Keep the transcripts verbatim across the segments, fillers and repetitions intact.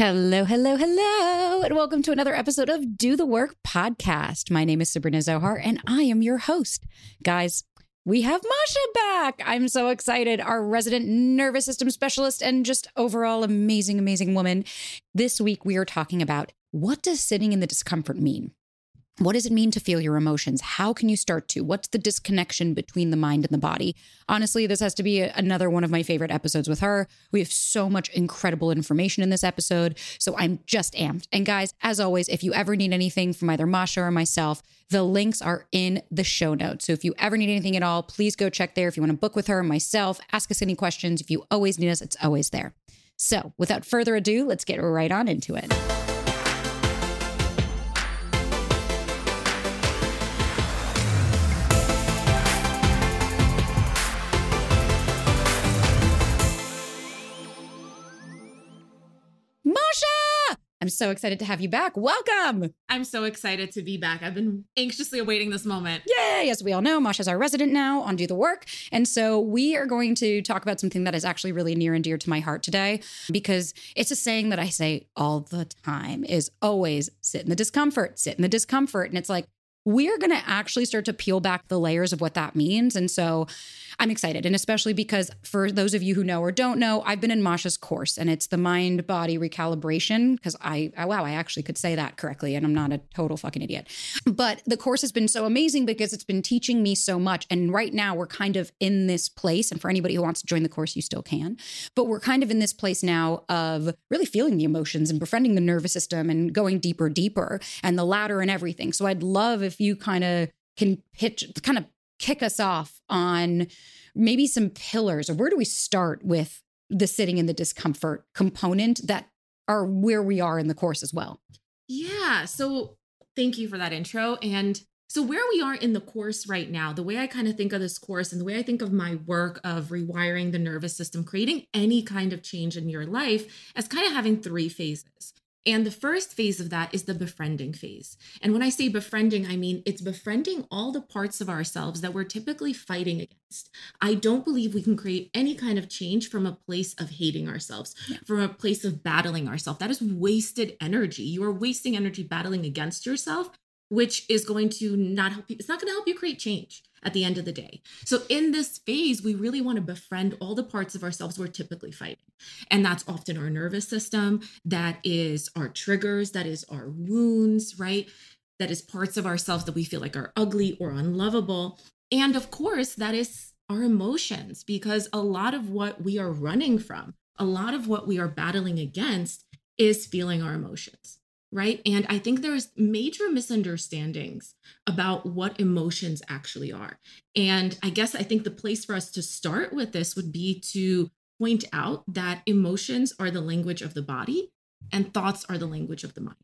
Hello, hello, hello, and welcome to another episode of Do the Work podcast. My name is Sabrina Zohar, and I am your host. Guys, we have Masha back. I'm so excited. Our resident nervous system specialist and just overall amazing, amazing woman. This week, we are talking about what does sitting in the discomfort mean? What does it mean to feel your emotions? How can you start to? What's the disconnection between the mind and the body? Honestly, this has to be a, another one of my favorite episodes with her. We have so much incredible information in this episode, so I'm just amped. And guys, as always, if you ever need anything from either Masha or myself, the links are in the show notes. So if you ever need anything at all, please go check there. If you want to book with her or myself, ask us any questions. If you always need us, it's always there. So without further ado, let's get right on into it. I'm so excited to have you back. Welcome. I'm so excited to be back. I've been anxiously awaiting this moment. Yay. As we all know, Masha's our resident now on Do the Work. And so we are going to talk about something that is actually really near and dear to my heart today, because it's a saying that I say all the time is always sit in the discomfort, sit in the discomfort. And it's like, we're going to actually start to peel back the layers of what that means. And so I'm excited. And especially because for those of you who know or don't know, I've been in Masha's course, and it's the mind body recalibration, because I, oh, wow, I actually could say that correctly. And I'm not a total fucking idiot. But the course has been so amazing because it's been teaching me so much. And right now we're kind of in this place. And for anybody who wants to join the course, you still can. But we're kind of in this place now of really feeling the emotions and befriending the nervous system and going deeper, deeper and the ladder and everything. So I'd love if you kind of can pitch, kind of kick us off on maybe some pillars, or where do we start with the sitting in the discomfort component that are where we are in the course as well? Yeah. So thank you for that intro. And so where we are in the course right now, the way I kind of think of this course and the way I think of my work of rewiring the nervous system, creating any kind of change in your life, as kind of having three phases. And the first phase of that is the befriending phase. And when I say befriending, I mean it's befriending all the parts of ourselves that we're typically fighting against. I don't believe we can create any kind of change from a place of hating ourselves, yeah. from a place of battling ourselves. That is wasted energy. You are wasting energy battling against yourself, which is going to not help you. It's not going to help you create change at the end of the day. So in this phase, we really want to befriend all the parts of ourselves we're typically fighting. And that's often our nervous system. That is our triggers. That is our wounds, right? That is parts of ourselves that we feel like are ugly or unlovable. And of course, that is our emotions, because a lot of what we are running from, a lot of what we are battling against is feeling our emotions. Right. And I think there's major misunderstandings about what emotions actually are. And I guess I think the place for us to start with this would be to point out that emotions are the language of the body and thoughts are the language of the mind.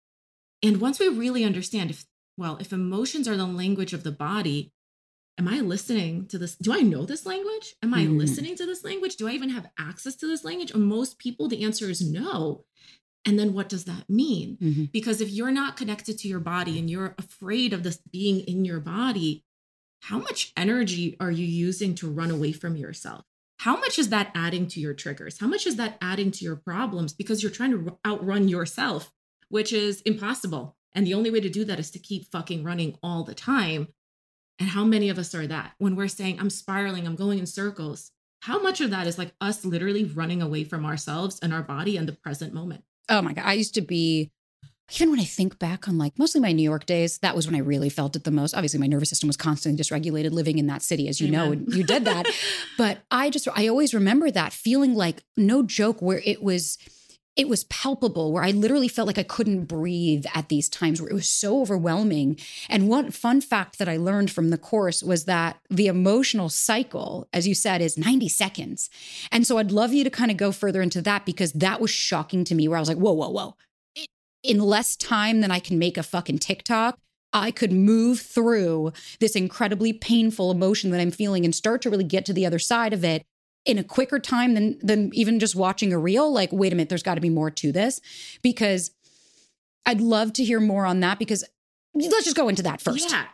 And once we really understand, if, well, if emotions are the language of the body, am I listening to this? Do I know this language? Am I mm. listening to this language? Do I even have access to this language? And most people, the answer is no. And then what does that mean? Mm-hmm. Because if you're not connected to your body and you're afraid of this being in your body, how much energy are you using to run away from yourself? How much is that adding to your triggers? How much is that adding to your problems? Because you're trying to outrun yourself, which is impossible. And the only way to do that is to keep fucking running all the time. And how many of us are that? When we're saying, I'm spiraling, I'm going in circles, how much of that is like us literally running away from ourselves and our body and the present moment? Oh my God. I used to be, even when I think back on like mostly my New York days, that was when I really felt it the most. Obviously, my nervous system was constantly dysregulated living in that city, as you Amen. know, and you did that. But I just, I always remember that feeling like, no joke, where it was, it was palpable, where I literally felt like I couldn't breathe at these times, where it was so overwhelming. And one fun fact that I learned from the course was that the emotional cycle, as you said, is ninety seconds. And so I'd love you to kind of go further into that, because that was shocking to me, where I was like, whoa, whoa, whoa. In less time than I can make a fucking TikTok, I could move through this incredibly painful emotion that I'm feeling and start to really get to the other side of it in a quicker time than than even just watching a reel. Like, wait a minute, there's got to be more to this, because I'd love to hear more on that, because let's just go into that first. Yeah. Yeah.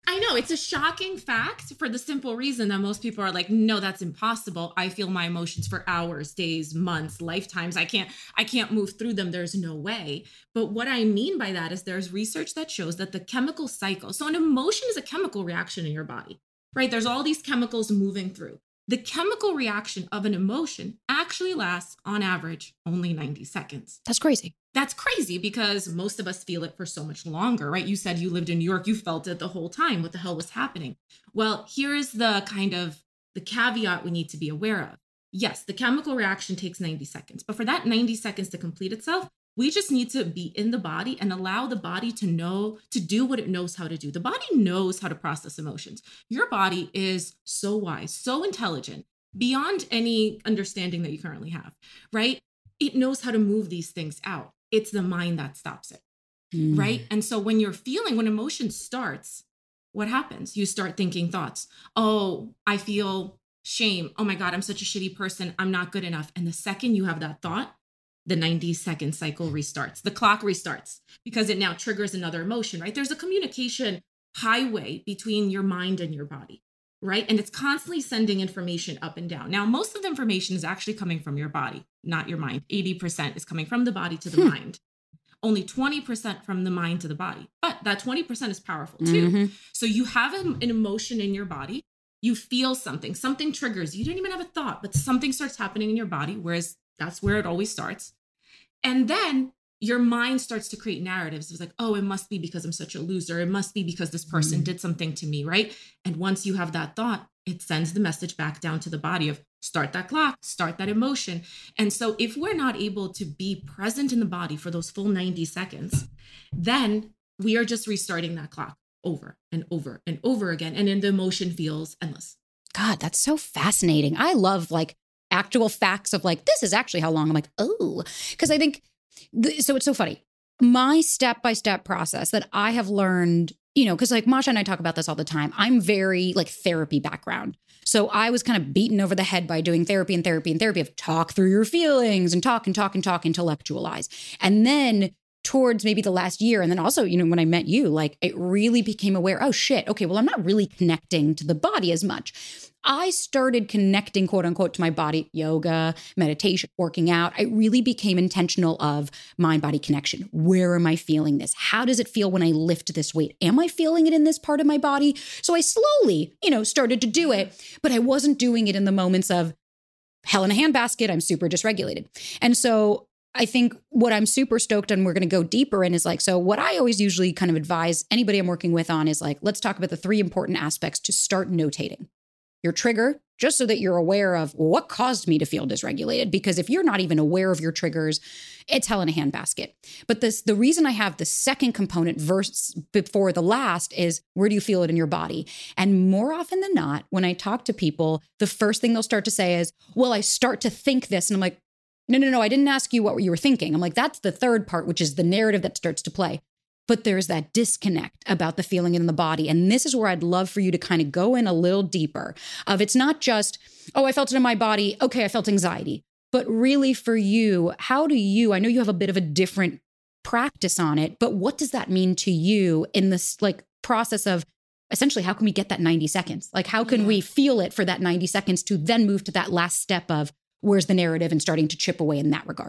I know it's a shocking fact for the simple reason that most people are like, no, that's impossible. I feel my emotions for hours, days, months, lifetimes. I can't, I can't move through them. There's no way. But what I mean by that is there's research that shows that the chemical cycle, so an emotion is a chemical reaction in your body, right? There's all these chemicals moving through. The chemical reaction of an emotion actually lasts on average only ninety seconds. That's crazy. That's crazy because most of us feel it for so much longer, right? You said you lived in New York, you felt it the whole time. What the hell was happening? Well, here is the kind of the caveat we need to be aware of. Yes, the chemical reaction takes ninety seconds, but for that ninety seconds to complete itself, we just need to be in the body and allow the body to know, to do what it knows how to do. The body knows how to process emotions. Your body is so wise, so intelligent, beyond any understanding that you currently have, right? It knows how to move these things out. It's the mind that stops it, mm. right? And so when you're feeling, when emotion starts, what happens? You start thinking thoughts. Oh, I feel shame. Oh my God, I'm such a shitty person. I'm not good enough. And the second you have that thought, the ninety second cycle restarts. The clock restarts because it now triggers another emotion, right? There's a communication highway between your mind and your body, right? And it's constantly sending information up and down. Now, most of the information is actually coming from your body, not your mind. eighty percent is coming from the body to the hmm. mind. Only twenty percent from the mind to the body. But that twenty percent is powerful too. Mm-hmm. So you have an, an emotion in your body. You feel something, something triggers. You didn't even have a thought, but something starts happening in your body, whereas that's where it always starts. And then your mind starts to create narratives. It's like, oh, it must be because I'm such a loser. It must be because this person mm. did something to me, right? And once you have that thought, it sends the message back down to the body of start that clock, start that emotion. And so if we're not able to be present in the body for those full ninety seconds, then we are just restarting that clock over and over and over again. And then the emotion feels endless. God, that's so fascinating. I love like actual facts of like, this is actually how long. I'm like, oh, because I think, th- so it's so funny. My step-by-step process that I have learned, you know, because like Masha and I talk about this all the time. I'm very like therapy background. So I was kind of beaten over the head by doing therapy and therapy and therapy of talk through your feelings and talk and talk and talk, intellectualize. And then towards maybe the last year. And then also, you know, when I met you, like it really became aware, oh shit, okay, well, I'm not really connecting to the body as much. I started connecting, quote unquote, to my body, yoga, meditation, working out. I really became intentional of mind-body connection. Where am I feeling this? How does it feel when I lift this weight? Am I feeling it in this part of my body? So I slowly, you know, started to do it, but I wasn't doing it in the moments of hell in a handbasket. I'm super dysregulated. And so I think what I'm super stoked on, we're going to go deeper in is like, so what I always usually kind of advise anybody I'm working with on is like, let's talk about the three important aspects to start notating. Your trigger, just so that you're aware of what caused me to feel dysregulated. Because if you're not even aware of your triggers, it's hell in a handbasket. But this, the reason I have the second component verse before the last is where do you feel it in your body? And more often than not, when I talk to people, the first thing they'll start to say is, well, I start to think this. And I'm like, no, no, no, I didn't ask you what you were thinking. I'm like, that's the third part, which is the narrative that starts to play. But there's that disconnect about the feeling in the body. And this is where I'd love for you to kind of go in a little deeper of it's not just, oh, I felt it in my body. Okay, I felt anxiety. But really for you, how do you, I know you have a bit of a different practice on it, but what does that mean to you in this like process of essentially, how can we get that ninety seconds? Like, how can yeah. we feel it for that ninety seconds to then move to that last step of where's the narrative and starting to chip away in that regard?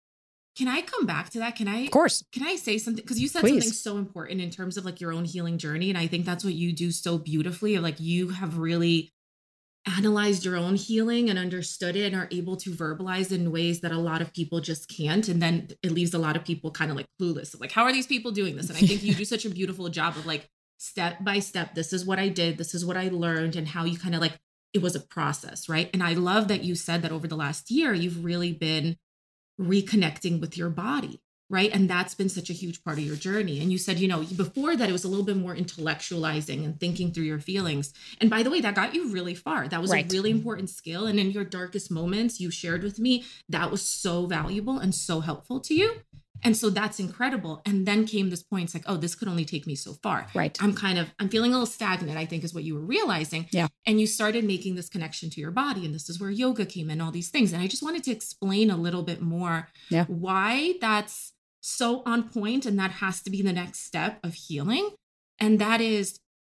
Can I come back to that? Can I, of course, can I say something? Because you said Please. something so important in terms of like your own healing journey. And I think that's what you do so beautifully. Like you have really analyzed your own healing and understood it and are able to verbalize in ways that a lot of people just can't. And then it leaves a lot of people kind of like clueless. Like, how are these people doing this? And I think you do such a beautiful job of like step by step. This is what I did. This is what I learned, and how you kind of like, it was a process, right? And I love that you said that over the last year, you've really been reconnecting with your body, right? And that's been such a huge part of your journey. And you said, you know, before that, it was a little bit more intellectualizing and thinking through your feelings. And by the way, that got you really far. That was right. a really important skill. And in your darkest moments, you shared with me, that was so valuable and so helpful to you. And so that's incredible. And then came this point, it's like, oh, this could only take me so far. Right. I'm kind of, I'm feeling a little stagnant, I think is what you were realizing. Yeah. And you started making this connection to your body. And this is where yoga came in, all these things. And I just wanted to explain a little bit more yeah. why that's so on point. And that has to be the next step of healing. And that is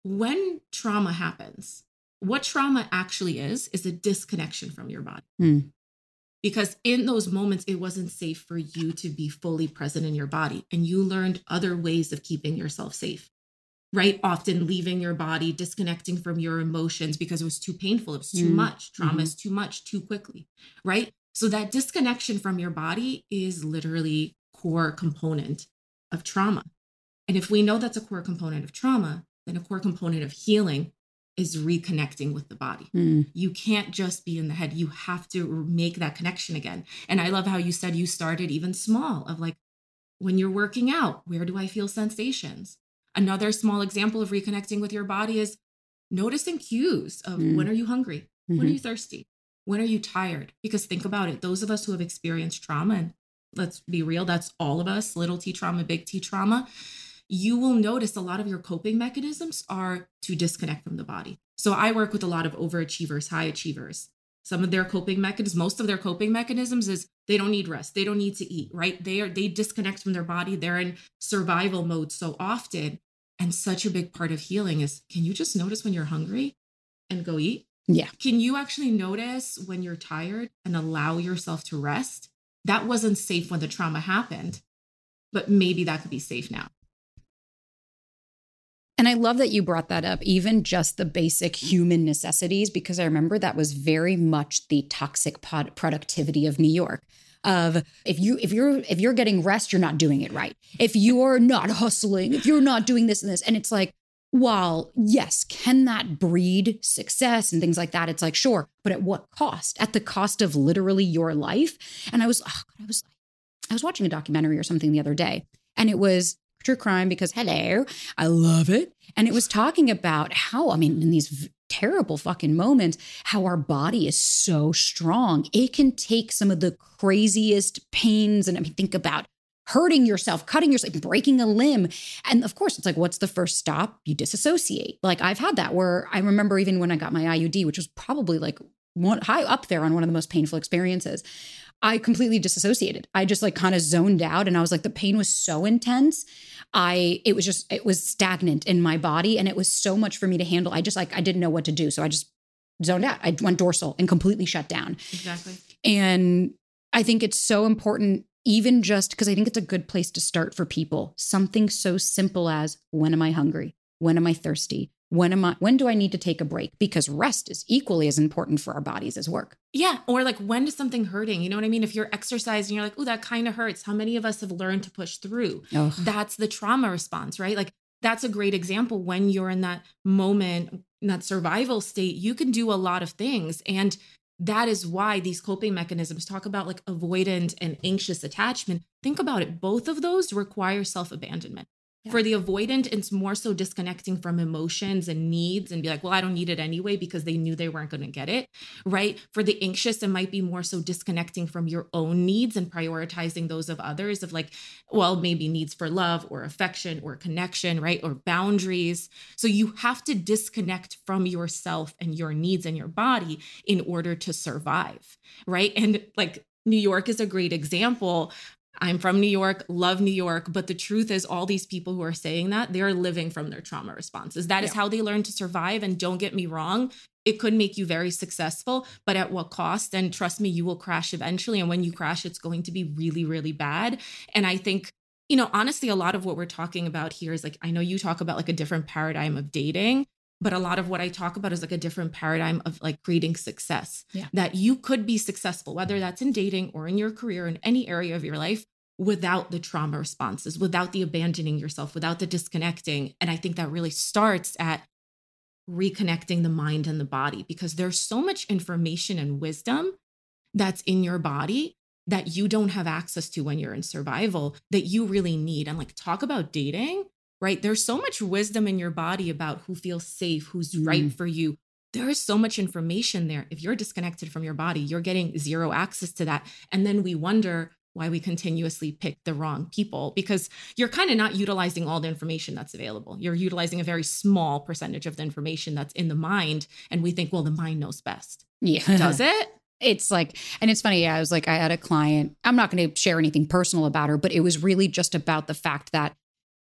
when trauma happens, what trauma actually is, is a disconnection from your body. Mm. Because in those moments, it wasn't safe for you to be fully present in your body. And you learned other ways of keeping yourself safe, right? Often leaving your body, disconnecting from your emotions because it was too painful. It was too Mm. much. Trauma Mm-hmm. is too much, too quickly, right? So that disconnection from your body is literally core component of trauma. And if we know that's a core component of trauma, then a core component of healing is reconnecting with the body. Mm. You can't just be in the head. You have to make that connection again. And I love how you said you started even small of like, when you're working out, where do I feel sensations? Another small example of reconnecting with your body is noticing cues of Mm. when are you hungry? Mm-hmm. When are you thirsty? When are you tired? Because think about it. Those of us who have experienced trauma, and let's be real, that's all of us, little T trauma, big T trauma, you will notice a lot of your coping mechanisms are to disconnect from the body. So I work with a lot of overachievers, high achievers. Some of their coping mechanisms, most of their coping mechanisms is they don't need rest. They don't need to eat, right? They are, they disconnect from their body. They're in survival mode so often. And such a big part of healing is, can you just notice when you're hungry and go eat? Yeah. Can you actually notice when you're tired and allow yourself to rest? That wasn't safe when the trauma happened, but maybe that could be safe now. And I love that you brought that up, even just the basic human necessities, because I remember that was very much the toxic pod productivity of New York. Of if you if you're if you're getting rest, you're not doing it right. If you're not hustling, if you're not doing this and this, and it's like, while yes, can that breed success and things like that? It's like, sure, but at what cost? At the cost of literally your life. And I was, oh God, I was, I was watching a documentary or something the other day, and it was true crime because hello, I love it. And it was talking about how, I mean, in these v- terrible fucking moments, how our body is so strong. It can take some of the craziest pains. And I mean, think about hurting yourself, cutting yourself, breaking a limb. And of course, it's like, what's the first stop? You disassociate. Like I've had that where I remember even when I got my I U D, which was probably like one high up there on one of the most painful experiences, I completely disassociated. I just like kind of zoned out, and I was like, the pain was so intense. I, it was just, it was stagnant in my body, and it was so much for me to handle. I just like, I didn't know what to do. So I just zoned out. I went dorsal and completely shut down. Exactly. And I think it's so important, even just because I think it's a good place to start for people. Something so simple as, when am I hungry? When am I thirsty? When am I, when do I need to take a break? Because rest is equally as important for our bodies as work. Yeah. Or like, when is something hurting? You know what I mean? If you're exercising, you're like, oh, that kind of hurts. How many of us have learned to push through? Ugh. That's the trauma response, right? Like that's a great example. When you're in that moment, in that survival state, you can do a lot of things. And that is why these coping mechanisms talk about like avoidant and anxious attachment. Think about it. Both of those require self-abandonment. Yeah. For the avoidant, it's more so disconnecting from emotions and needs and be like, well, I don't need it anyway, because they knew they weren't going to get it, right? For the anxious, it might be more so disconnecting from your own needs and prioritizing those of others of like, well, maybe needs for love or affection or connection, right? Or boundaries. So you have to disconnect from yourself and your needs and your body in order to survive, right? And like New York is a great example. I'm from New York, love New York. But the truth is, all these people who are saying that, they're living from their trauma responses. That is yeah. how they learn to survive. And don't get me wrong, it could make you very successful, but at what cost? And trust me, you will crash eventually. And when you crash, it's going to be really, really bad. And I think, you know, honestly, a lot of what we're talking about here is like, I know you talk about like a different paradigm of dating, but a lot of what I talk about is like a different paradigm of like creating success, yeah. that you could be successful, whether that's in dating or in your career, in any area of your life, without the trauma responses, without the abandoning yourself, without the disconnecting. And I think that really starts at reconnecting the mind and the body, because there's so much information and wisdom that's in your body that you don't have access to when you're in survival that you really need. And like, talk about dating, right? There's so much wisdom in your body about who feels safe, who's mm. right for you. There is so much information there. If you're disconnected from your body, you're getting zero access to that. And then we wonder why we continuously pick the wrong people, because you're kind of not utilizing all the information that's available. You're utilizing a very small percentage of the information that's in the mind. And we think, well, the mind knows best. Yeah. Does it? It's like, and it's funny. I was like, I had a client, I'm not going to share anything personal about her, but it was really just about the fact that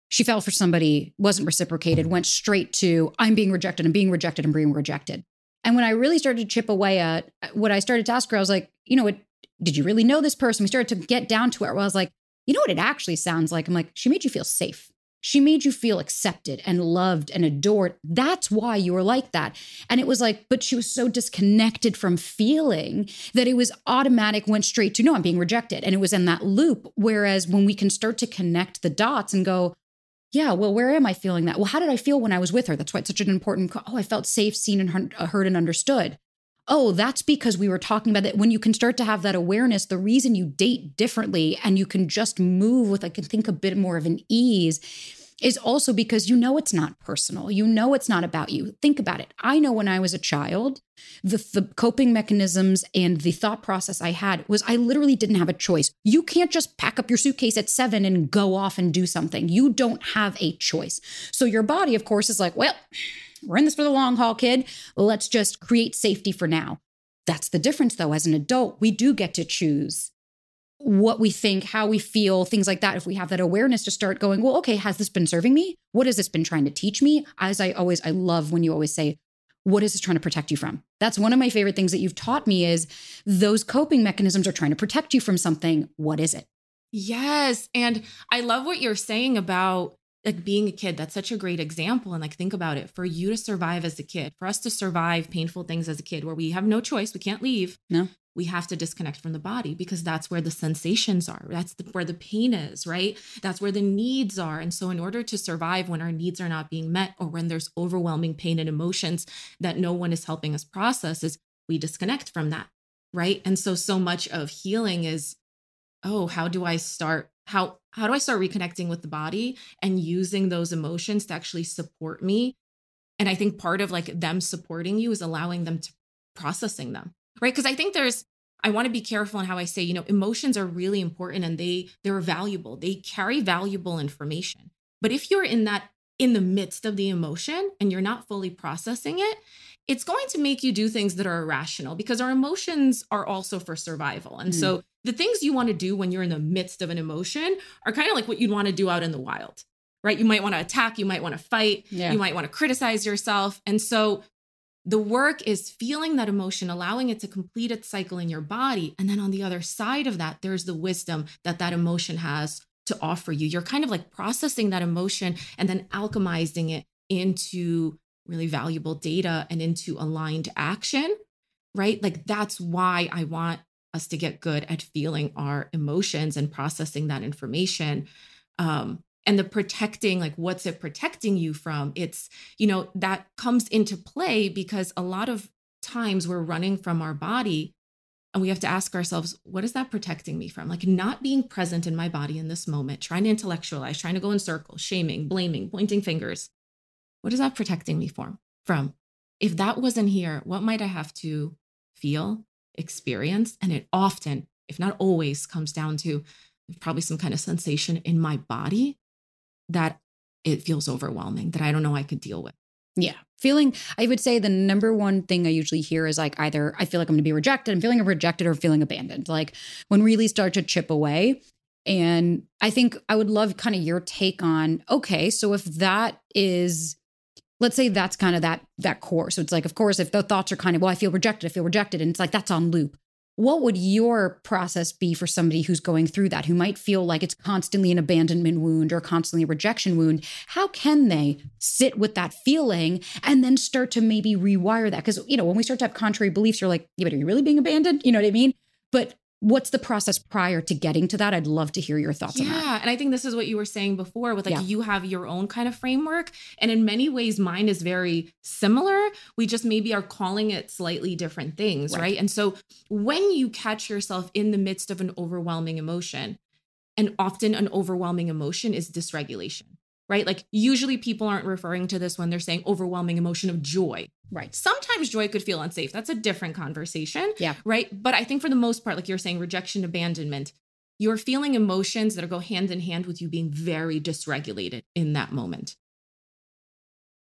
she fell for somebody, wasn't reciprocated, went straight to, I'm being rejected, I'm being rejected, I'm being rejected. And when I really started to chip away at what I started to ask her, I was like, you know what, did you really know this person? We started to get down to it where I was like, you know what it actually sounds like? I'm like, she made you feel safe. She made you feel accepted and loved and adored. That's why you were like that. And it was like, but she was so disconnected from feeling that it was automatic, went straight to, no, I'm being rejected. And it was in that loop. Whereas when we can start to connect the dots and go, yeah, well, where am I feeling that? Well, how did I feel when I was with her? That's why it's such an important, oh, I felt safe, seen and heard and understood. Oh, that's because we were talking about that. When you can start to have that awareness, the reason you date differently and you can just move with, I can think, a bit more of an ease is also because you know it's not personal. You know it's not about you. Think about it. I know when I was a child, the, the coping mechanisms and the thought process I had was I literally didn't have a choice. You can't just pack up your suitcase at seven and go off and do something. You don't have a choice. So your body, of course, is like, well, we're in this for the long haul, kid. Let's just create safety for now. That's the difference, though. As an adult, we do get to choose what we think, how we feel, things like that. If we have that awareness to start going, well, okay, has this been serving me? What has this been trying to teach me? As I always, I love when you always say, what is this trying to protect you from? That's one of my favorite things that you've taught me is those coping mechanisms are trying to protect you from something. What is it? Yes. And I love what you're saying about like being a kid. That's such a great example. And like, think about it, for you to survive as a kid, for us to survive painful things as a kid where we have no choice, we can't leave. No. We have to disconnect from the body because that's where the sensations are. That's the, where the pain is, right? That's where the needs are. And so in order to survive when our needs are not being met or when there's overwhelming pain and emotions that no one is helping us process, is we disconnect from that, right? And so, so much of healing is, oh, how do I start? How, how do I start reconnecting with the body and using those emotions to actually support me? And I think part of like them supporting you is allowing them to processing them. Right. Because I think there's, I want to be careful in how I say, you know, emotions are really important and they, they're valuable. They carry valuable information. But if you're in that, in the midst of the emotion and you're not fully processing it, it's going to make you do things that are irrational because our emotions are also for survival. And mm. so the things you want to do when you're in the midst of an emotion are kind of like what you'd want to do out in the wild, right? You might want to attack, you might want to fight, yeah. you might want to criticize yourself. And so the work is feeling that emotion, allowing it to complete its cycle in your body. And then on the other side of that, there's the wisdom that that emotion has to offer you. You're kind of like processing that emotion and then alchemizing it into really valuable data and into aligned action, right? Like that's why I want us to get good at feeling our emotions and processing that information. Um, And the protecting, like, what's it protecting you from? It's, you know, that comes into play because a lot of times we're running from our body and we have to ask ourselves, what is that protecting me from? Like not being present in my body in this moment, trying to intellectualize, trying to go in circles, shaming, blaming, pointing fingers. What is that protecting me from? From? If that wasn't here, what might I have to feel, experience? And it often, if not always, comes down to probably some kind of sensation in my body that it feels overwhelming, that I don't know I could deal with. Yeah. Feeling, I would say the number one thing I usually hear is like either I feel like I'm going to be rejected, I'm feeling rejected or feeling abandoned. Like when we really start to chip away. And I think I would love kind of your take on, okay, so if that is, let's say that's kind of that, that core. So it's like, of course, if the thoughts are kind of, well, I feel rejected, I feel rejected. And it's like, that's on loop. What would your process be for somebody who's going through that, who might feel like it's constantly an abandonment wound or constantly a rejection wound? How can they sit with that feeling and then start to maybe rewire that? Because, you know, when we start to have contrary beliefs, you're like, yeah, but are you really being abandoned? You know what I mean? But what's the process prior to getting to that? I'd love to hear your thoughts yeah, on that. Yeah. And I think this is what you were saying before with like, yeah. you have your own kind of framework. And in many ways, mine is very similar. We just maybe are calling it slightly different things, right? right? And so when you catch yourself in the midst of an overwhelming emotion, and often an overwhelming emotion is dysregulation, right? Like usually people aren't referring to this when they're saying overwhelming emotion of joy. Right. Sometimes joy could feel unsafe. That's a different conversation. Yeah. Right. But I think for the most part, like you're saying, rejection, abandonment, you're feeling emotions that go hand in hand with you being very dysregulated in that moment.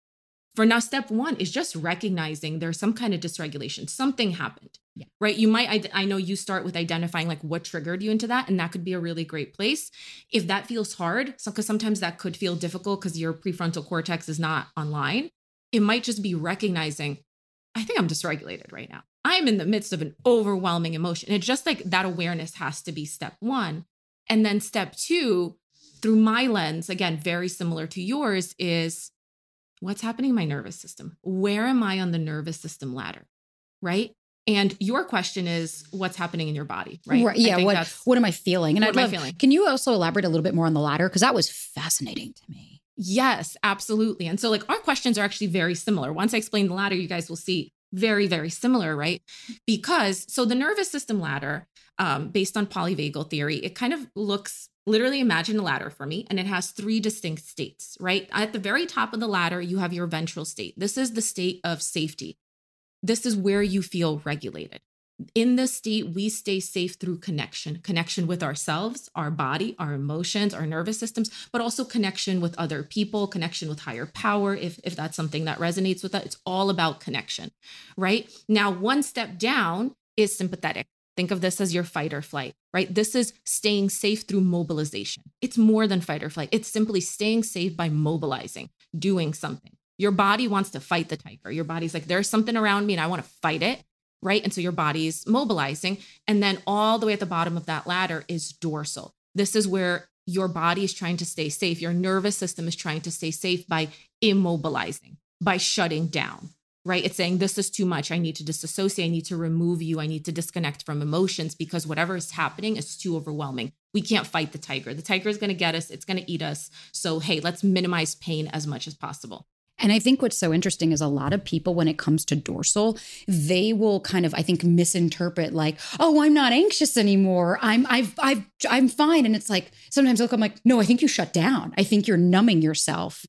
For now, step one is just recognizing there's some kind of dysregulation. Something happened, Yeah. right? You might, I, I know you start with identifying like what triggered you into that. And that could be a really great place. If that feels hard, so because sometimes that could feel difficult because your prefrontal cortex is not online, it might just be recognizing, I think I'm dysregulated right now. I'm in the midst of an overwhelming emotion. It's just like that awareness has to be step one. And then step two, through my lens, again, very similar to yours, is what's happening in my nervous system? Where am I on the nervous system ladder? Right. And your question is what's happening in your body, right? Right. Yeah. What What am I feeling? And what I'd am love, I feeling? Can you also elaborate a little bit more on the ladder? Because that was fascinating to me. Yes, absolutely. And so like our questions are actually very similar. Once I explain the ladder, you guys will see very, very similar, right? Because so the nervous system ladder, um, based on polyvagal theory, it kind of looks, literally imagine a ladder for me, and it has three distinct states, right? At the very top of the ladder, you have your ventral state. This is the state of safety. This is where you feel regulated. In this state, we stay safe through connection, connection with ourselves, our body, our emotions, our nervous systems, but also connection with other people, connection with higher power. If, if that's something that resonates with that, it's all about connection, right? Now, one step down is sympathetic. Think of this as your fight or flight, right? This is staying safe through mobilization. It's more than fight or flight. It's simply staying safe by mobilizing, doing something. Your body wants to fight the tiger. Your body's like, there's something around me and I want to fight it. Right. And so your body's mobilizing. And then all the way at the bottom of that ladder is dorsal. This is where your body is trying to stay safe. Your nervous system is trying to stay safe by immobilizing, by shutting down. Right. It's saying this is too much. I need to disassociate. I need to remove you. I need to disconnect from emotions because whatever is happening is too overwhelming. We can't fight the tiger. The tiger is going to get us. It's going to eat us. So, hey, let's minimize pain as much as possible. And I think what's so interesting is a lot of people, when it comes to dorsal, they will kind of, I think, misinterpret like, oh, I'm not anxious anymore. I'm, I've, I've, I'm fine. And it's like, sometimes they'll come like, no, I think you shut down. I think you're numbing yourself.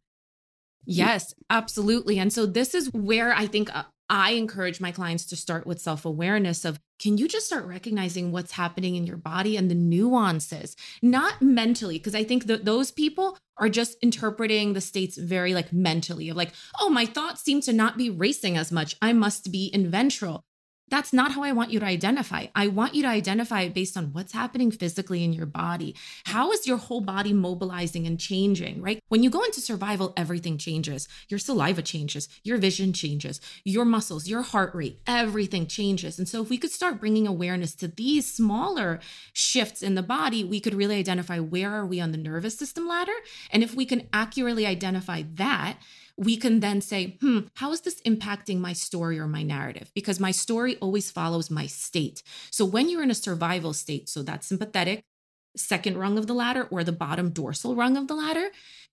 Yes, absolutely. And so this is where I think uh, I encourage my clients to start with self-awareness of, can you just start recognizing what's happening in your body and the nuances, not mentally, because I think that those people are just interpreting the states very like mentally of like, oh, my thoughts seem to not be racing as much. I must be in ventral. That's not how I want you to identify. I want you to identify it based on what's happening physically in your body. How is your whole body mobilizing and changing, right? When you go into survival, everything changes. Your saliva changes, your vision changes, your muscles, your heart rate, everything changes. And so if we could start bringing awareness to these smaller shifts in the body, we could really identify where are we on the nervous system ladder. And if we can accurately identify that, we can then say, hmm, how is this impacting my story or my narrative? Because my story always follows my state. So when you're in a survival state, so that sympathetic second rung of the ladder or the bottom dorsal rung of the ladder,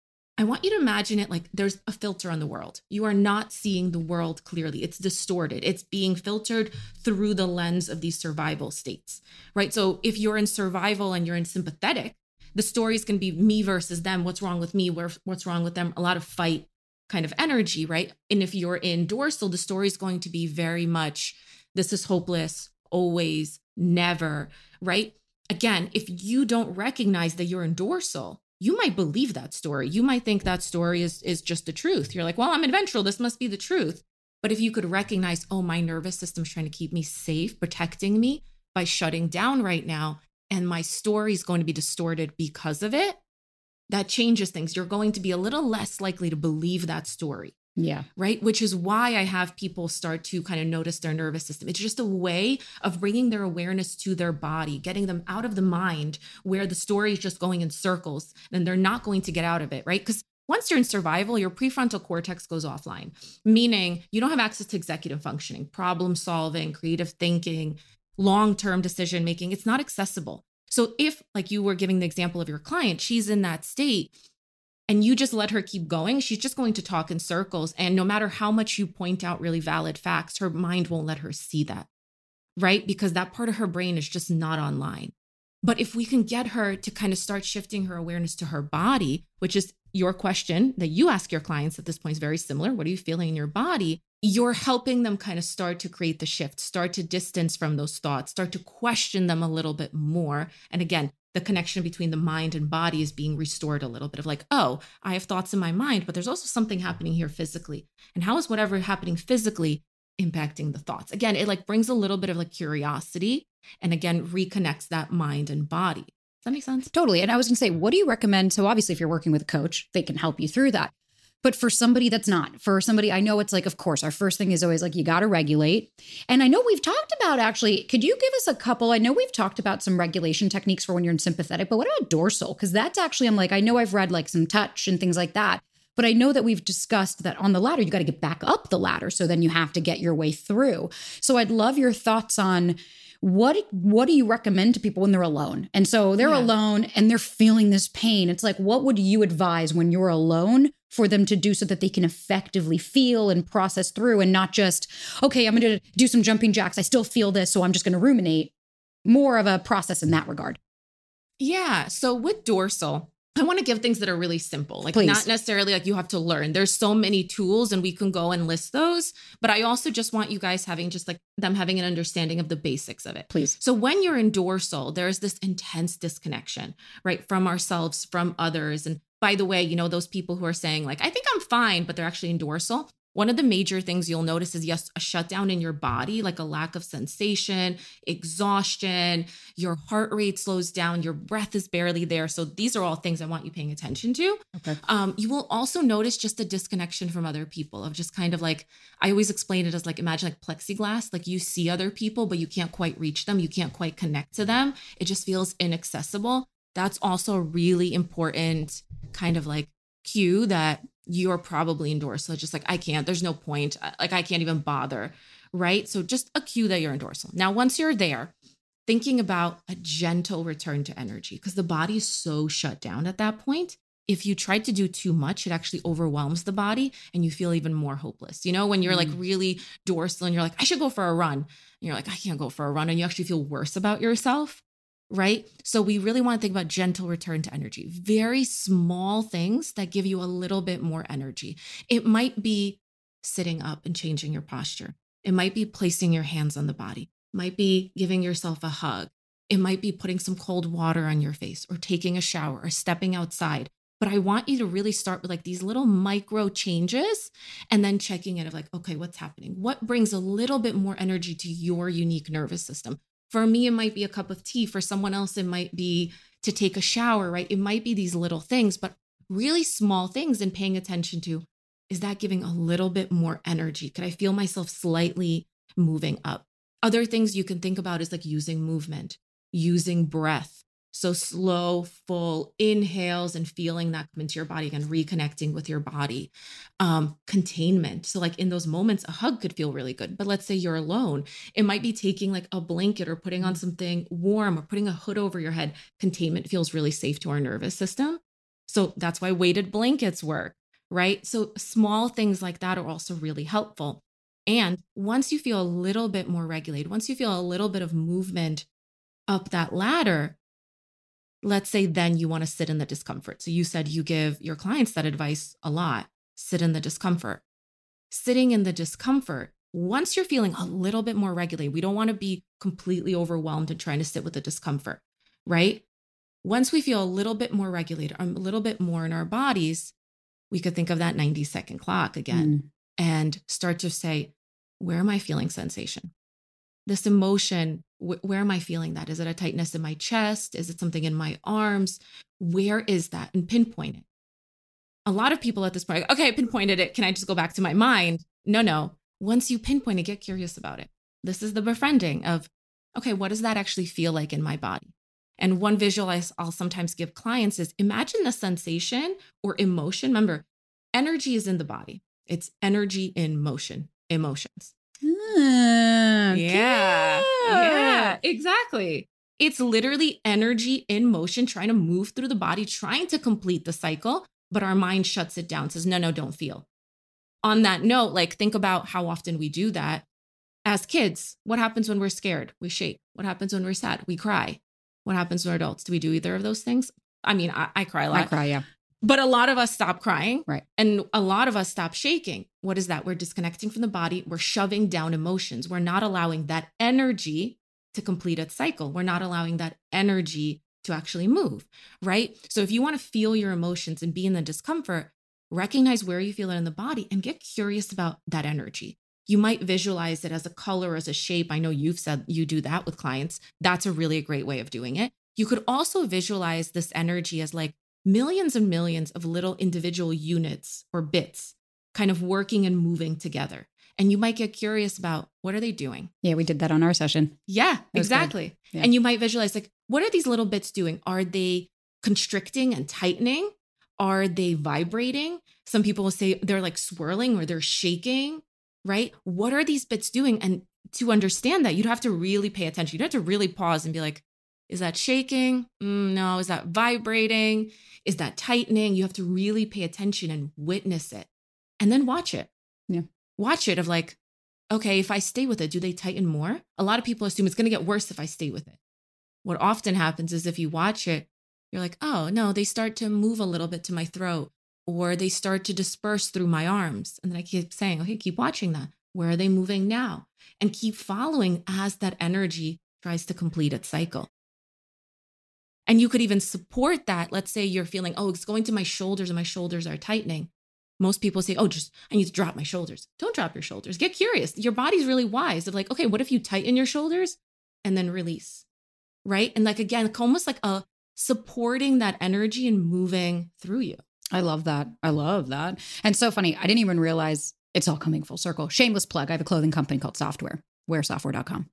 I want you to imagine it like there's a filter on the world. You are not seeing the world clearly. It's distorted. It's being filtered through the lens of these survival states, right? So if you're in survival and you're in sympathetic, the story is going to be me versus them. What's wrong with me? What's wrong with them? A lot of fight kind of energy, right? And if you're in dorsal, the story is going to be very much, this is hopeless, always, never, right? Again, if you don't recognize that you're in dorsal, you might believe that story. You might think that story is, is just the truth. You're like, well, I'm in ventral, this must be the truth. But if you could recognize, oh, my nervous system's trying to keep me safe, protecting me by shutting down right now, and my story is going to be distorted because of it, that changes things. You're going to be a little less likely to believe that story. Yeah. Right. Which is why I have people start to kind of notice their nervous system. It's just a way of bringing their awareness to their body, getting them out of the mind where the story is just going in circles and they're not going to get out of it. Right. Because once you're in survival, your prefrontal cortex goes offline, meaning you don't have access to executive functioning, problem solving, creative thinking, long-term decision making. It's not accessible. So if, like you were giving the example of your client, she's in that state and you just let her keep going, she's just going to talk in circles. And no matter how much you point out really valid facts, her mind won't let her see that, right? Because that part of her brain is just not online. But if we can get her to kind of start shifting her awareness to her body, which is your question that you ask your clients at this point is very similar. What are you feeling in your body? You're helping them kind of start to create the shift, start to distance from those thoughts, start to question them a little bit more. And again, the connection between the mind and body is being restored a little bit of like, oh, I have thoughts in my mind, but there's also something happening here physically. And how is whatever happening physically impacting the thoughts? Again, it like brings a little bit of like curiosity and again, reconnects that mind and body. Does that make sense? Totally. And I was going to say, what do you recommend? So obviously, if you're working with a coach, they can help you through that. But for somebody that's not, for somebody, I know it's like, of course, our first thing is always like, you got to regulate. And I know we've talked about actually, could you give us a couple? I know we've talked about some regulation techniques for when you're in sympathetic, but what about dorsal? Because that's actually, I'm like, I know I've read like some touch and things like that. But I know that we've discussed that on the ladder, you got to get back up the ladder. So then you have to get your way through. So I'd love your thoughts on what what do you recommend to people when they're alone? And so they're yeah. alone and they're feeling this pain. It's like, what would you advise when you're alone for them to do so that they can effectively feel and process through and not just, okay, I'm going to do some jumping jacks. I still feel this, so I'm just going to ruminate. More of a process in that regard. Yeah. So with dorsal, I want to give things that are really simple, like Please. Not necessarily like you have to learn. There's so many tools and we can go and list those. But I also just want you guys having just like them having an understanding of the basics of it. Please. So when you're in dorsal, there's this intense disconnection, right? From ourselves, from others. And by the way, you know, those people who are saying like, I think I'm fine, but they're actually in dorsal. One of the major things you'll notice is, yes, a shutdown in your body, like a lack of sensation, exhaustion, your heart rate slows down, your breath is barely there. So these are all things I want you paying attention to. Okay. Um, you will also notice just a disconnection from other people of just kind of like, I always explain it as like, imagine like plexiglass, like you see other people, but you can't quite reach them. You can't quite connect to them. It just feels inaccessible. That's also a really important kind of like cue that you're probably in dorsal. Just like, I can't, there's no point. Like I can't even bother, right? So just a cue that you're in dorsal. Now, once you're there, thinking about a gentle return to energy, because the body is so shut down at that point. If you try to do too much, it actually overwhelms the body and you feel even more hopeless. You know, when you're mm. like really dorsal and you're like, I should go for a run. And you're like, I can't go for a run. And you actually feel worse about yourself. Right? So we really want to think about gentle return to energy, very small things that give you a little bit more energy. It might be sitting up and changing your posture. It might be placing your hands on the body. It might be giving yourself a hug. It might be putting some cold water on your face or taking a shower or stepping outside. But I want you to really start with like these little micro changes and then checking it of like, okay, what's happening? What brings a little bit more energy to your unique nervous system? For me, it might be a cup of tea. For someone else, it might be to take a shower, right? It might be these little things, but really small things and paying attention to, is that giving a little bit more energy? Could I feel myself slightly moving up? Other things you can think about is like using movement, using breath. So slow, full inhales and feeling that come into your body again, reconnecting with your body. Um, containment. So like in those moments, a hug could feel really good. But let's say you're alone. It might be taking like a blanket or putting on something warm or putting a hood over your head. Containment feels really safe to our nervous system. So that's why weighted blankets work, right? So small things like that are also really helpful. And once you feel a little bit more regulated, once you feel a little bit of movement up that ladder, let's say then you want to sit in the discomfort. So you said you give your clients that advice a lot, sit in the discomfort. Sitting in the discomfort, once you're feeling a little bit more regulated, we don't want to be completely overwhelmed and trying to sit with the discomfort, right? Once we feel a little bit more regulated, a little bit more in our bodies, we could think of that ninety second clock again mm. and start to say, where am I feeling sensation? This emotion, wh- where am I feeling that? Is it a tightness in my chest? Is it something in my arms? Where is that? And pinpoint it. A lot of people at this point, okay, I pinpointed it. Can I just go back to my mind? No, no. Once you pinpoint it, get curious about it. This is the befriending of, okay, what does that actually feel like in my body? And one visual I, I'll sometimes give clients is imagine the sensation or emotion. Remember, energy is in the body. It's energy in motion, emotions. Uh, yeah, yeah, exactly. It's literally energy in motion, trying to move through the body, trying to complete the cycle, but our mind shuts it down, says, no, no, don't feel. On that note, like think about how often we do that. As kids, what happens when we're scared? We shake. What happens when we're sad? We cry. What happens when we're adults? Do we do either of those things? I mean, I, I cry a lot. I cry, yeah. But a lot of us stop crying. Right. And a lot of us stop shaking. What is that? We're disconnecting from the body. We're shoving down emotions. We're not allowing that energy to complete its cycle. We're not allowing that energy to actually move, right? So if you want to feel your emotions and be in the discomfort, recognize where you feel it in the body and get curious about that energy. You might visualize it as a color, as a shape. I know you've said you do that with clients. That's a really great way of doing it. You could also visualize this energy as like millions and millions of little individual units or bits kind of working and moving together. And you might get curious about what are they doing? Yeah, we did that on our session. Yeah, exactly. Yeah. And you might visualize like, what are these little bits doing? Are they constricting and tightening? Are they vibrating? Some people will say they're like swirling or they're shaking, right? What are these bits doing? And to understand that, you'd have to really pay attention. You'd have to really pause and be like, is that shaking? Mm, no. Is that vibrating? Is that tightening? You have to really pay attention and witness it and then watch it. Yeah. Watch it of like, okay, if I stay with it, do they tighten more? A lot of people assume it's going to get worse if I stay with it. What often happens is if you watch it, you're like, oh, no, they start to move a little bit to my throat or they start to disperse through my arms. And then I keep saying, okay, keep watching that. Where are they moving now? And keep following as that energy tries to complete its cycle. And you could even support that. Let's say you're feeling, oh, it's going to my shoulders and my shoulders are tightening. Most people say, oh, just, I need to drop my shoulders. Don't drop your shoulders. Get curious. Your body's really wise of like, okay, what if you tighten your shoulders and then release, right? And like, again, almost like a supporting that energy and moving through you. I love that. I love that. And so funny. I didn't even realize it's all coming full circle. Shameless plug. I have a clothing company called Softwear, wear software dot com.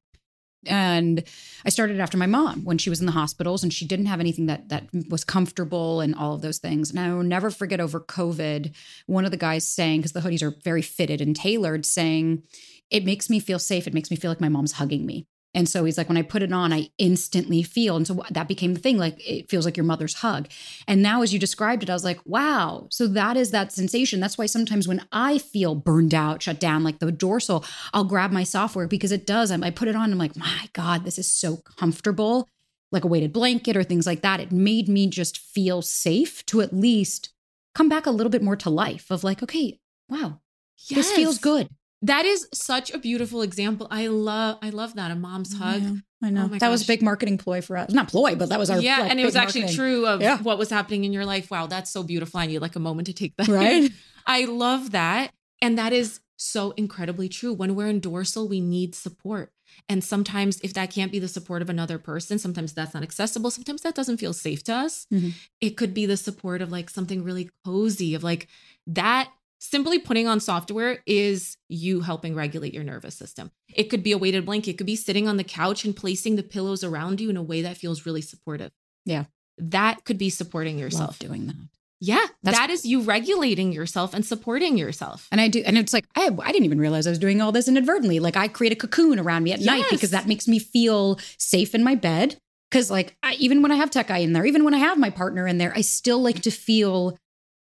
And I started after my mom when she was in the hospitals and she didn't have anything that that was comfortable and all of those things. And I will never forget over COVID, one of the guys saying, because the hoodies are very fitted and tailored, saying, it makes me feel safe. It makes me feel like my mom's hugging me. And so he's like, when I put it on, I instantly feel. And so that became the thing, like it feels like your mother's hug. And now as you described it, I was like, wow. So that is that sensation. That's why sometimes when I feel burned out, shut down, like the dorsal, I'll grab my Softwear because it does. I put it on. I'm like, my God, this is so comfortable, like a weighted blanket or things like that. It made me just feel safe to at least come back a little bit more to life of like, okay, wow, yes. This feels good. That is such a beautiful example. I love, I love that. A mom's hug. Yeah, I know. Oh that gosh. was a big marketing ploy for us. Not ploy, but that was our yeah. like, and it was actually marketing. true of yeah. what was happening in your life. Wow, that's so beautiful. I need like a moment to take that. Right. I love that. And that is so incredibly true. When we're in dorsal, we need support. And sometimes if that can't be the support of another person, sometimes that's not accessible. Sometimes that doesn't feel safe to us. Mm-hmm. It could be the support of like something really cozy of like that. Simply putting on Softwear is you helping regulate your nervous system. It could be a weighted blanket. It could be sitting on the couch and placing the pillows around you in a way that feels really supportive. Yeah. That could be supporting yourself. Love doing that. Yeah. That's, that is you regulating yourself and supporting yourself. And I do. And it's like, I, I didn't even realize I was doing all this inadvertently. Like I create a cocoon around me at yes. night because that makes me feel safe in my bed. Because like, I, even when I have tech guy in there, even when I have my partner in there, I still like to feel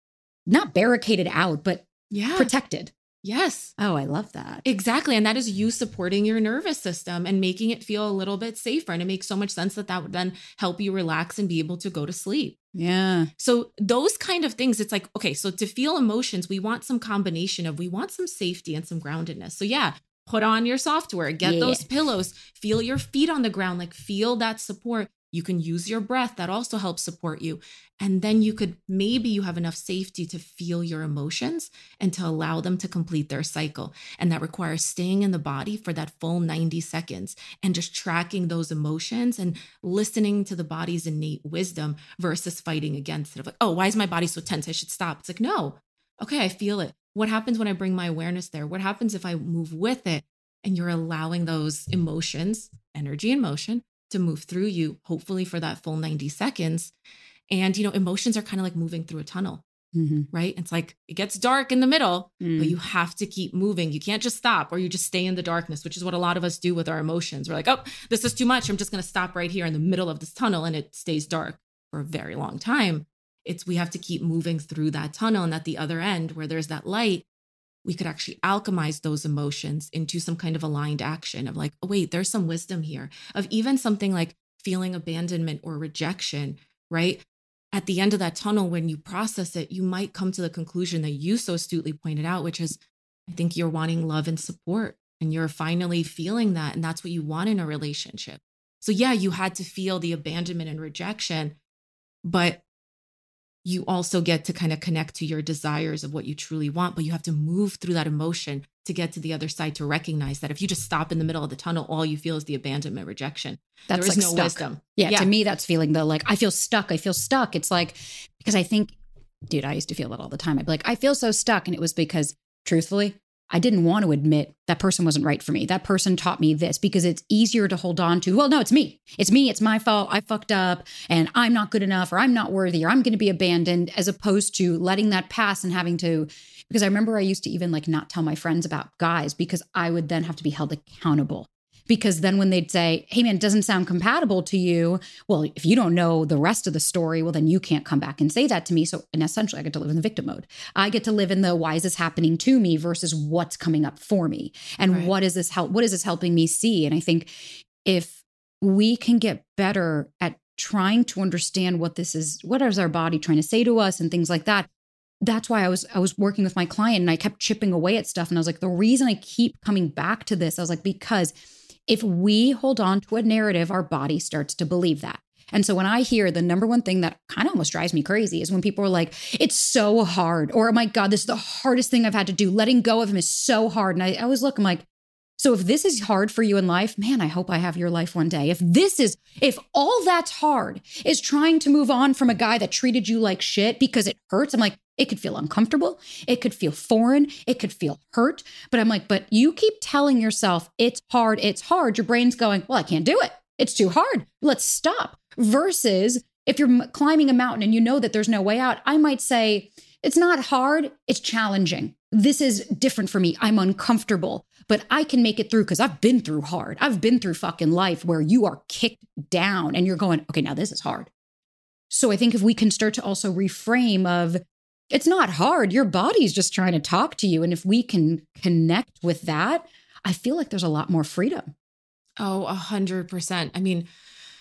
not barricaded out, but yeah. protected. Yes. Oh, I love that. Exactly. And that is you supporting your nervous system and making it feel a little bit safer. And it makes so much sense that that would then help you relax and be able to go to sleep. Yeah. So those kind of things, it's like, okay, so to feel emotions, we want some combination of, we want some safety and some groundedness. So yeah, put on your Softwear, get yeah. those pillows, feel your feet on the ground, like feel that support. You can use your breath. That also helps support you. And then you could, maybe you have enough safety to feel your emotions and to allow them to complete their cycle. And that requires staying in the body for that full ninety seconds and just tracking those emotions and listening to the body's innate wisdom versus fighting against it. Of like, oh, why is my body so tense? I should stop. It's like, no, okay, I feel it. What happens when I bring my awareness there? What happens if I move with it? And you're allowing those emotions, energy and motion, to move through you, hopefully for that full ninety seconds. And, you know, emotions are kind of like moving through a tunnel, mm-hmm. right? It's like, it gets dark in the middle, mm. but you have to keep moving. You can't just stop or you just stay in the darkness, which is what a lot of us do with our emotions. We're like, oh, this is too much. I'm just going to stop right here in the middle of this tunnel. And it stays dark for a very long time. It's, we have to keep moving through that tunnel. And at the other end where there's that light, we could actually alchemize those emotions into some kind of aligned action of like, oh, wait, there's some wisdom here of even something like feeling abandonment or rejection, right? At the end of that tunnel, when you process it, you might come to the conclusion that you so astutely pointed out, which is, I think you're wanting love and support and you're finally feeling that. And that's what you want in a relationship. So yeah, you had to feel the abandonment and rejection, but you also get to kind of connect to your desires of what you truly want, but you have to move through that emotion to get to the other side, to recognize that if you just stop in the middle of the tunnel, all you feel is the abandonment, rejection. That's there is like no stuck. wisdom. Yeah, Yeah. to me, that's feeling the like, I feel stuck. I feel stuck. It's like, because I think, dude, I used to feel that all the time. I'd be like, I feel so stuck. And it was because, truthfully, I didn't want to admit that person wasn't right for me. That person taught me this, because it's easier to hold on to, well, no, it's me. It's me. It's my fault. I fucked up and I'm not good enough, or I'm not worthy, or I'm going to be abandoned, as opposed to letting that pass and having to, because I remember I used to even like not tell my friends about guys, because I would then have to be held accountable. Because then when they'd say, hey man, it doesn't sound compatible to you. Well, if you don't know the rest of the story, well, then you can't come back and say that to me. So, and essentially I get to live in the victim mode. I get to live in the, why is this happening to me versus what's coming up for me? And Right. what is this help? What is this helping me see? And I think if we can get better at trying to understand what this is, what is our body trying to say to us and things like that. That's why I was I was working with my client and I kept chipping away at stuff. And I was like, the reason I keep coming back to this, I was like, because if we hold on to a narrative, our body starts to believe that. And so when I hear, the number one thing that kind of almost drives me crazy is when people are like, it's so hard, or oh my God, this is the hardest thing I've had to do. Letting go of him is so hard. And I, I always look, I'm like, so if this is hard for you in life, man, I hope I have your life one day. If this is, if all that's hard is trying to move on from a guy that treated you like shit because it hurts, I'm like, it could feel uncomfortable. It could feel foreign. It could feel hurt. But I'm like, but you keep telling yourself it's hard, it's hard. Your brain's going, well, I can't do it. It's too hard. Let's stop. Versus if you're climbing a mountain and you know that there's no way out, I might say, it's not hard. It's challenging. This is different for me. I'm uncomfortable, but I can make it through because I've been through hard. I've been through fucking life where you are kicked down and you're going, okay, now this is hard. So I think if we can start to also reframe of, it's not hard. Your body's just trying to talk to you. And if we can connect with that, I feel like there's a lot more freedom. Oh, a hundred percent. I mean,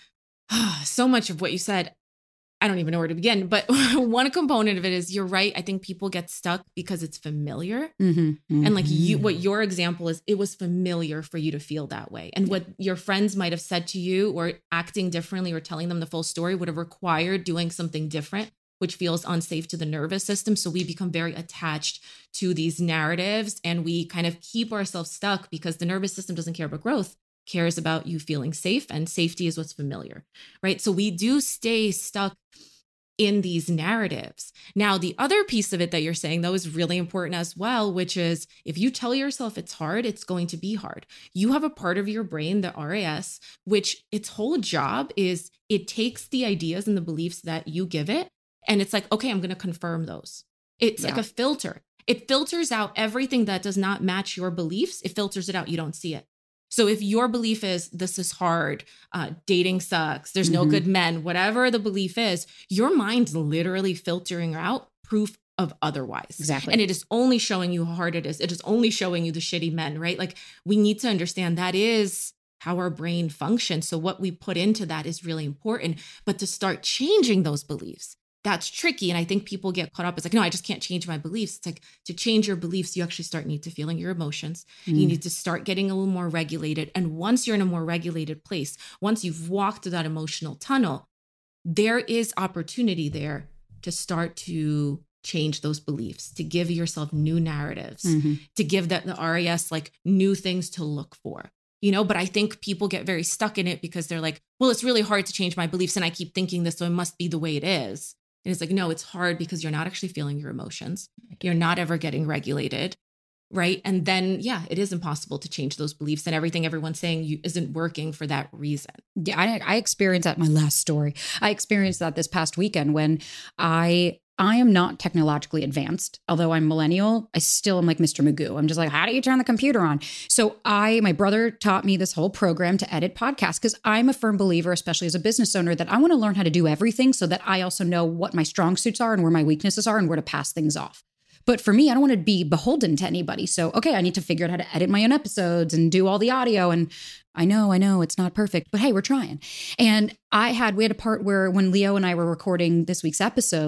so much of what you said, I don't even know where to begin, but one component of it is you're right. I think people get stuck because it's familiar. Mm-hmm, mm-hmm. And like you, what your example is, it was familiar for you to feel that way. And what your friends might have said to you or acting differently or telling them the full story would have required doing something different, which feels unsafe to the nervous system. So we become very attached to these narratives and we kind of keep ourselves stuck because the nervous system doesn't care about growth, cares about you feeling safe, and safety is what's familiar, right? So we do stay stuck in these narratives. Now, the other piece of it that you're saying, though, is really important as well, which is if you tell yourself it's hard, it's going to be hard. You have a part of your brain, the R A S, which its whole job is it takes the ideas and the beliefs that you give it, and it's like, okay, I'm going to confirm those. It's yeah. like a filter. It filters out everything that does not match your beliefs. It filters it out. You don't see it. So if your belief is this is hard, uh, dating sucks, there's no mm-hmm. good men, whatever the belief is, your mind's literally filtering out proof of otherwise. Exactly. And it is only showing you how hard it is. It is only showing you the shitty men, right? Like we need to understand that is how our brain functions. So what we put into that is really important. But to start changing those beliefs, that's tricky. And I think people get caught up. It's like, no, I just can't change my beliefs. It's like to change your beliefs, you actually start need to feeling your emotions. Mm. You need to start getting a little more regulated. And once you're in a more regulated place, once you've walked through that emotional tunnel, there is opportunity there to start to change those beliefs, to give yourself new narratives, mm-hmm. to give that the R A S like new things to look for. You know, but I think people get very stuck in it because they're like, well, it's really hard to change my beliefs. And I keep thinking this, so it must be the way it is. And it's like, no, it's hard because you're not actually feeling your emotions. You're not ever getting regulated, right? And then, yeah, it is impossible to change those beliefs and everything everyone's saying you isn't working for that reason. Yeah, I, I experienced that in my last story. I experienced that this past weekend when I... I am not technologically advanced, although I'm millennial. I still am like Mister Magoo. I'm just like, how do you turn the computer on? So I, my brother taught me this whole program to edit podcasts because I'm a firm believer, especially as a business owner, that I want to learn how to do everything so that I also know what my strong suits are and where my weaknesses are and where to pass things off. But for me, I don't want to be beholden to anybody. So, okay, I need to figure out how to edit my own episodes and do all the audio. And I know, I know it's not perfect, but hey, we're trying. And I had, we had a part where when Leo and I were recording this week's episode,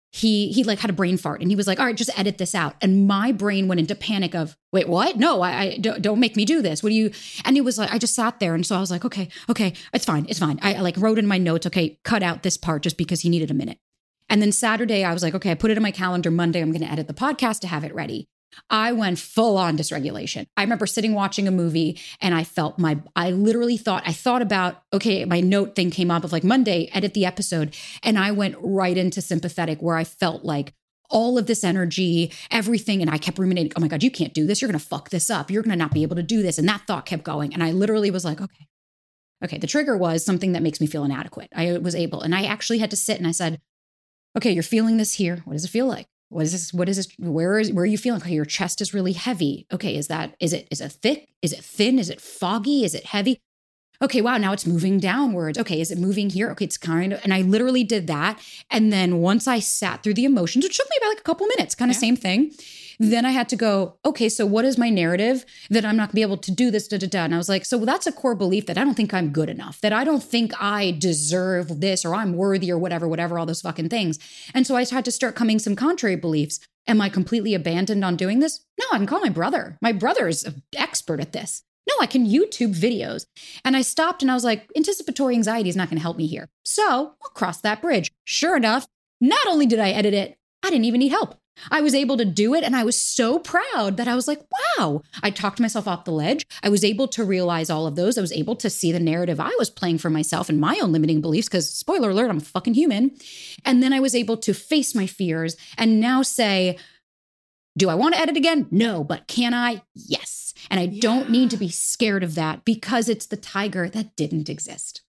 he he like had a brain fart and he was like, all right, just edit this out. And my brain went into panic of, wait, what? No, I, I don't, don't make me do this. What do you, and it was like, I just sat there. And so I was like, okay, okay, it's fine. It's fine. I, I like wrote in my notes, okay, cut out this part just because he needed a minute. And then Saturday I was like, okay, I put it in my calendar. Monday, I'm going to edit the podcast to have it ready. I went full on dysregulation. I remember sitting watching a movie and I felt my, I literally thought, I thought about, okay, my note thing came up of like Monday, edit the episode. And I went right into sympathetic where I felt like all of this energy, everything. And I kept ruminating, oh my God, you can't do this. You're going to fuck this up. You're going to not be able to do this. And that thought kept going. And I literally was like, okay, okay. The trigger was something that makes me feel inadequate. I was able, and I actually had to sit and I said, okay, you're feeling this here. What does it feel like? What is this? What is this? Where is, where are you feeling? Okay, your chest is really heavy. Okay, is that, is it, is it thick? Is it thin? Is it foggy? Is it heavy? Okay, wow, now it's moving downwards. Okay, is it moving here? Okay, it's kind of, and I literally did that. And then once I sat through the emotions, it took me about like a couple minutes, kind of yeah. same thing. Then I had to go, okay, so what is my narrative that I'm not gonna be able to do this, da, da, da. And I was like, so that's a core belief that I don't think I'm good enough, that I don't think I deserve this or I'm worthy or whatever, whatever, all those fucking things. And so I had to start coming some contrary beliefs. Am I completely abandoned on doing this? No, I can call my brother. My brother is an expert at this. No, I can YouTube videos. And I stopped and I was like, anticipatory anxiety is not gonna help me here. So I'll cross that bridge. Sure enough, not only did I edit it, I didn't even need help. I was able to do it and I was so proud that I was like, wow, I talked myself off the ledge. I was able to realize all of those. I was able to see the narrative I was playing for myself and my own limiting beliefs because spoiler alert, I'm a fucking human. And then I was able to face my fears and now say, do I want to edit again? No, but can I? Yes. And I yeah. don't need to be scared of that because it's the tiger that didn't exist.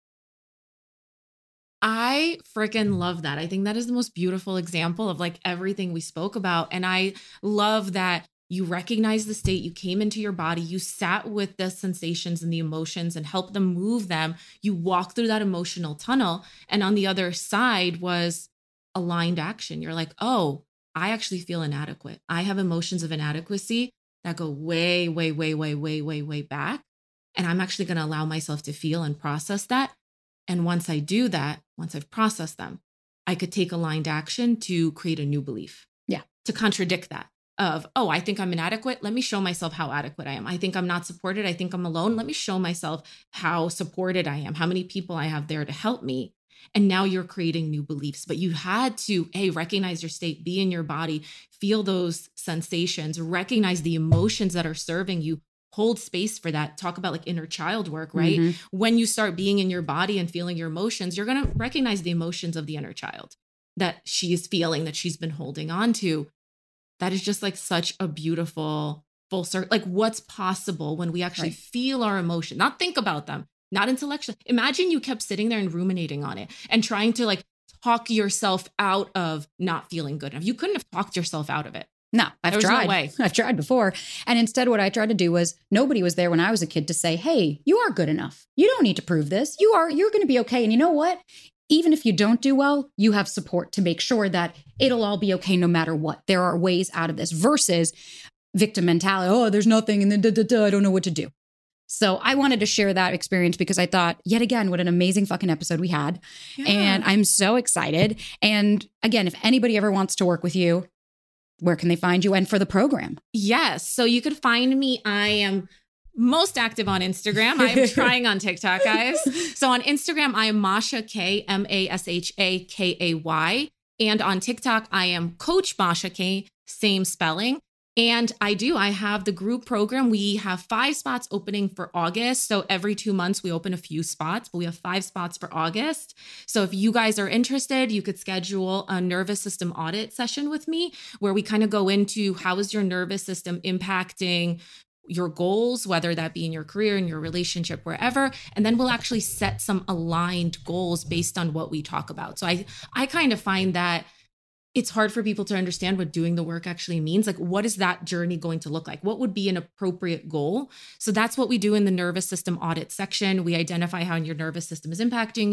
I freaking love that. I think that is the most beautiful example of like everything we spoke about. And I love that you recognize the state, you came into your body, you sat with the sensations and the emotions and helped them move them. You walk through that emotional tunnel. And on the other side was aligned action. You're like, oh, I actually feel inadequate. I have emotions of inadequacy that go way, way, way, way, way, way, way back. And I'm actually going to allow myself to feel and process that. And once I do that, once I've processed them, I could take aligned action to create a new belief. Yeah. To contradict that of, oh, I think I'm inadequate. Let me show myself how adequate I am. I think I'm not supported. I think I'm alone. Let me show myself how supported I am, how many people I have there to help me. And now you're creating new beliefs, but you had to, A, recognize your state, be in your body, feel those sensations, recognize the emotions that are serving you, hold space for that. Talk about like inner child work, right? Mm-hmm. When you start being in your body and feeling your emotions, you're going to recognize the emotions of the inner child that she is feeling, that she's been holding on to. That is just like such a beautiful full circle. Like what's possible when we actually right. feel our emotion, not think about them, not intellectually. Imagine you kept sitting there and ruminating on it and trying to like talk yourself out of not feeling good enough. You couldn't have talked yourself out of it. No, I've tried. No way. I've tried before. And instead, what I tried to do was nobody was there when I was a kid to say, hey, you are good enough. You don't need to prove this. You are, you're going to be okay. And you know what? Even if you don't do well, you have support to make sure that it'll all be okay no matter what. There are ways out of this versus victim mentality. Oh, there's nothing. And then da, da, da, I don't know what to do. So I wanted to share that experience because I thought, yet again, what an amazing fucking episode we had. Yeah. And I'm so excited. And again, if anybody ever wants to work with you, where can they find you and for the program? Yes. So you could find me. I am most active on Instagram. I'm trying on TikTok, guys. So on Instagram, I am Masha K, M A S H A K A Y. And on TikTok, I am Coach Masha K, same spelling. And I do, I have the group program. We have five spots opening for August. So every two months we open a few spots, but we have five spots for August. So if you guys are interested, you could schedule a nervous system audit session with me where we kind of go into how is your nervous system impacting your goals, whether that be in your career, in your relationship, wherever. And then we'll actually set some aligned goals based on what we talk about. So I, I kind of find that it's hard for people to understand what doing the work actually means. Like, what is that journey going to look like? What would be an appropriate goal? So that's what we do in the nervous system audit section. We identify how your nervous system is impacting you.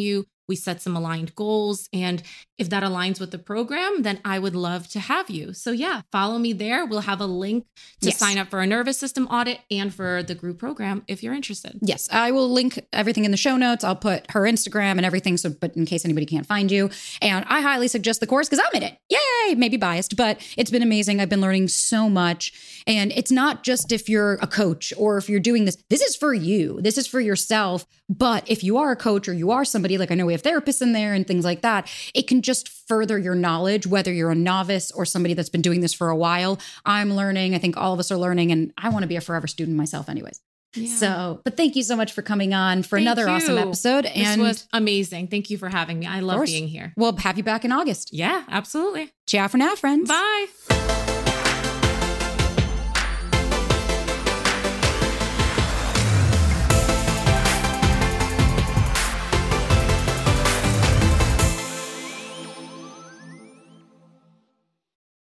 We set some aligned goals. And if that aligns with the program, then I would love to have you. So yeah, follow me there. We'll have a link to Yes. sign up for a nervous system audit and for the group program if you're interested. Yes, I will link everything in the show notes. I'll put her Instagram and everything. So, but in case anybody can't find you, and I highly suggest the course because I'm in it. Yay! Maybe biased, but it's been amazing. I've been learning so much, and it's not just if you're a coach or if you're doing this. This is for you. This is for yourself. But if you are a coach or you are somebody, like I know we have therapists in there and things like that, it can just further your knowledge, whether you're a novice or somebody that's been doing this for a while. I'm learning. I think all of us are learning, and I want to be a forever student myself anyways. Yeah. So, but thank you so much for coming on for Thank another you. awesome episode. This And was amazing. Thank you for having me. I love course. being here. we'll have you back in August. Yeah, absolutely. Ciao for now, friends. Bye.